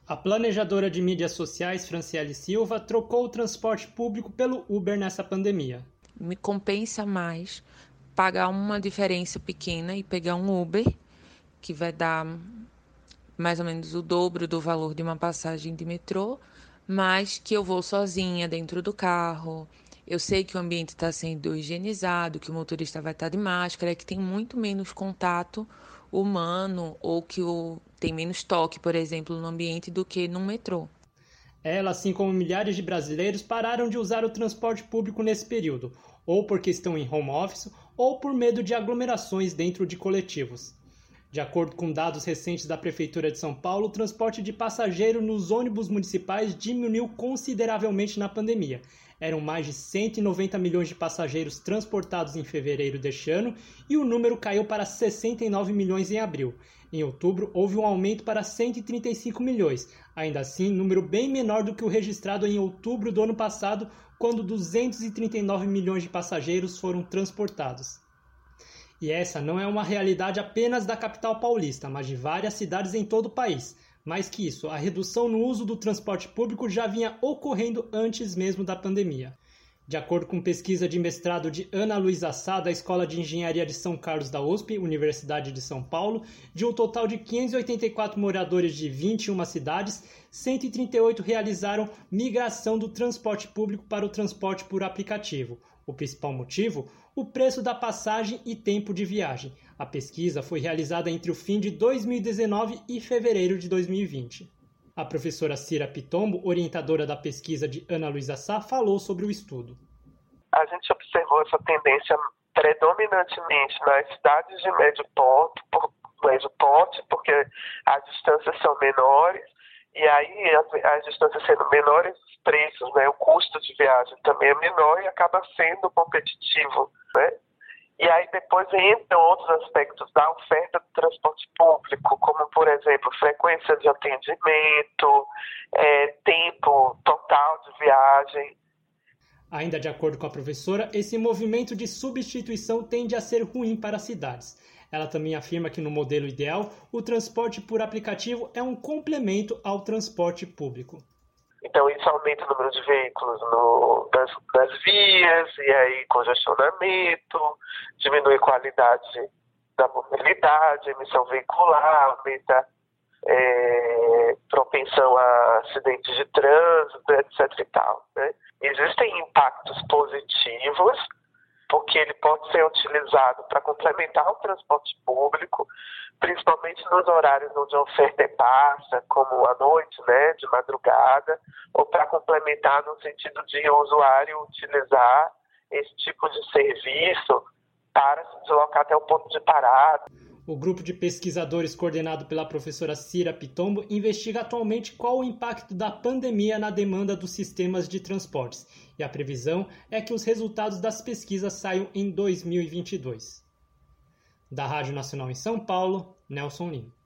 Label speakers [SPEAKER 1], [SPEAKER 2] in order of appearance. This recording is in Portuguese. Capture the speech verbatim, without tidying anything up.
[SPEAKER 1] A planejadora de mídias sociais, Franciele Silva, trocou o transporte público pelo Uber nessa pandemia.
[SPEAKER 2] Me compensa mais pagar uma diferença pequena e pegar um Uber, que vai dar mais ou menos o dobro do valor de uma passagem de metrô, mas que eu vou sozinha dentro do carro. Eu sei que o ambiente está sendo higienizado, que o motorista vai estar de máscara, que tem muito menos contato humano ou que o, tem menos toque, por exemplo, no ambiente do que no metrô.
[SPEAKER 1] Ela, assim como milhares de brasileiros, pararam de usar o transporte público nesse período, ou porque estão em home office, ou por medo de aglomerações dentro de coletivos. De acordo com dados recentes da Prefeitura de São Paulo, o transporte de passageiro nos ônibus municipais diminuiu consideravelmente na pandemia. Eram mais de cento e noventa milhões de passageiros transportados em fevereiro deste ano e o número caiu para sessenta e nove milhões em abril. Em outubro, houve um aumento para cento e trinta e cinco milhões, ainda assim, número bem menor do que o registrado em outubro do ano passado, quando duzentos e trinta e nove milhões de passageiros foram transportados. E essa não é uma realidade apenas da capital paulista, mas de várias cidades em todo o país. Mais que isso, a redução no uso do transporte público já vinha ocorrendo antes mesmo da pandemia. De acordo com pesquisa de mestrado de Ana Luísa Sá, da Escola de Engenharia de São Carlos da U S P, Universidade de São Paulo, de um total de quinhentos e oitenta e quatro moradores de vinte e uma cidades, cento e trinta e oito realizaram migração do transporte público para o transporte por aplicativo. O principal motivo? O preço da passagem e tempo de viagem. A pesquisa foi realizada entre o fim de dois mil e dezenove e fevereiro de dois mil e vinte. A professora Cira Pitombo, orientadora da pesquisa de Ana Luísa Sá, falou sobre o estudo.
[SPEAKER 3] A gente observou essa tendência predominantemente nas cidades de médio porte, por, médio porte porque as distâncias são menores, e aí as, as distâncias sendo menores, os preços, né, o custo de viagem também é menor e acaba sendo competitivo, né? E aí depois entram outros aspectos da oferta do transporte público, como, por exemplo, frequência de atendimento, é, tempo total de viagem.
[SPEAKER 1] Ainda de acordo com a professora, esse movimento de substituição tende a ser ruim para as cidades. Ela também afirma que no modelo ideal, o transporte por aplicativo é um complemento ao transporte público.
[SPEAKER 3] Então isso aumenta o número de veículos no, nas, nas vias, e aí congestionamento, diminui a qualidade da mobilidade, emissão veicular, aumenta é, propensão a acidentes de trânsito, etc e tal, né? Existem impactos positivos, porque ele pode ser utilizado para complementar o transporte público, principalmente nos horários onde a oferta é baixa, como à noite, né, de madrugada, ou para complementar no sentido de o usuário utilizar esse tipo de serviço para se deslocar até o ponto de parada.
[SPEAKER 1] O grupo de pesquisadores coordenado pela professora Cira Pitombo investiga atualmente qual o impacto da pandemia na demanda dos sistemas de transportes, e a previsão é que os resultados das pesquisas saiam em dois mil e vinte e dois. Da Rádio Nacional em São Paulo, Nelson Lima.